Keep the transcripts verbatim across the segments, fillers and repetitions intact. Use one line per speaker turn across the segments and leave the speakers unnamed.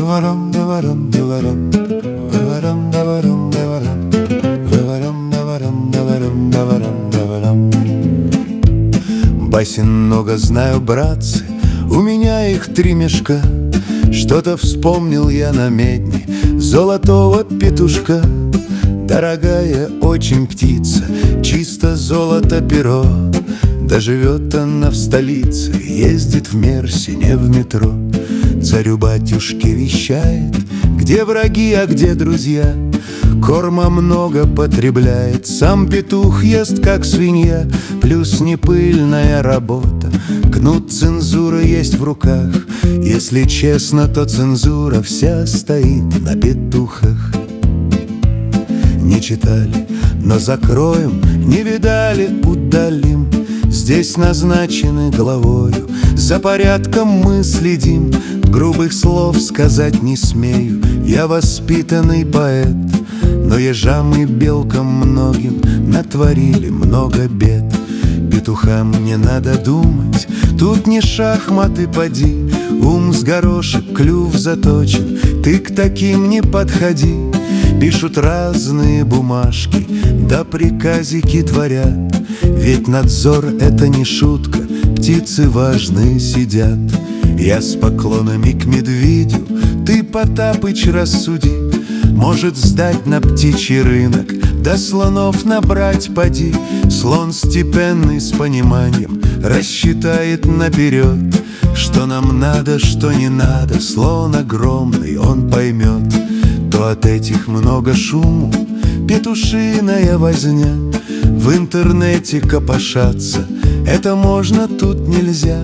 Басен много знаю, братцы, у меня их три мешка. Что-то вспомнил я на медне золотого петушка. Дорогая очень птица, чисто золото перо. Да живет она в столице, ездит в Мерсе, не в метро. Царю-батюшке вещает, где враги, а где друзья. Корма много потребляет, сам петух ест, как свинья. Плюс непыльная работа, кнут цензуры есть в руках. Если честно, то цензура вся стоит на петухах. Не читали, но закроем, не видали, удалим. Здесь назначены главою, за порядком мы следим. Грубых слов сказать не смею, я воспитанный поэт. Но ежам и белкам многим натворили много бед. Петухам не надо думать, тут не шахматы поди. Ум с горошек, клюв заточен, ты к таким не подходи. Пишут разные бумажки, да приказики творят. Ведь надзор — это не шутка, птицы важные сидят. Я с поклонами к медведю, ты, Потапыч, рассуди. Может сдать на птичий рынок, да слонов набрать поди. Слон степенный с пониманием рассчитает наперед, что нам надо, что не надо. Слон огромный, он поймет. То от этих много шуму, петушиная возня. В интернете копошаться, это можно, тут нельзя.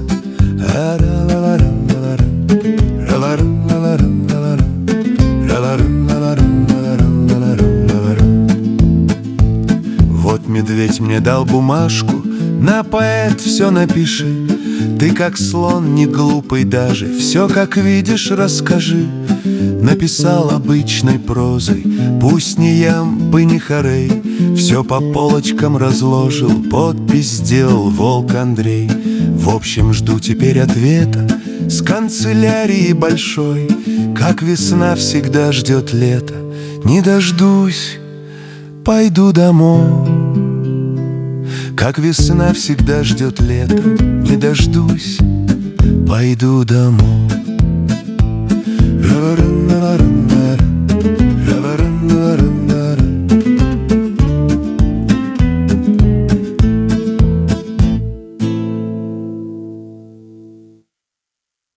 Вот медведь мне дал бумажку, на поэт все напиши. Ты как слон, не глупый даже, все как видишь расскажи. Написал обычной прозой, пусть не ямбы, не хорей. Все по полочкам разложил, подпись сделал волк Андрей. В общем, жду теперь ответа с канцелярии большой. Как весна всегда ждет лето, не дождусь, пойду домой. Как весна всегда ждет лето, не дождусь, пойду домой.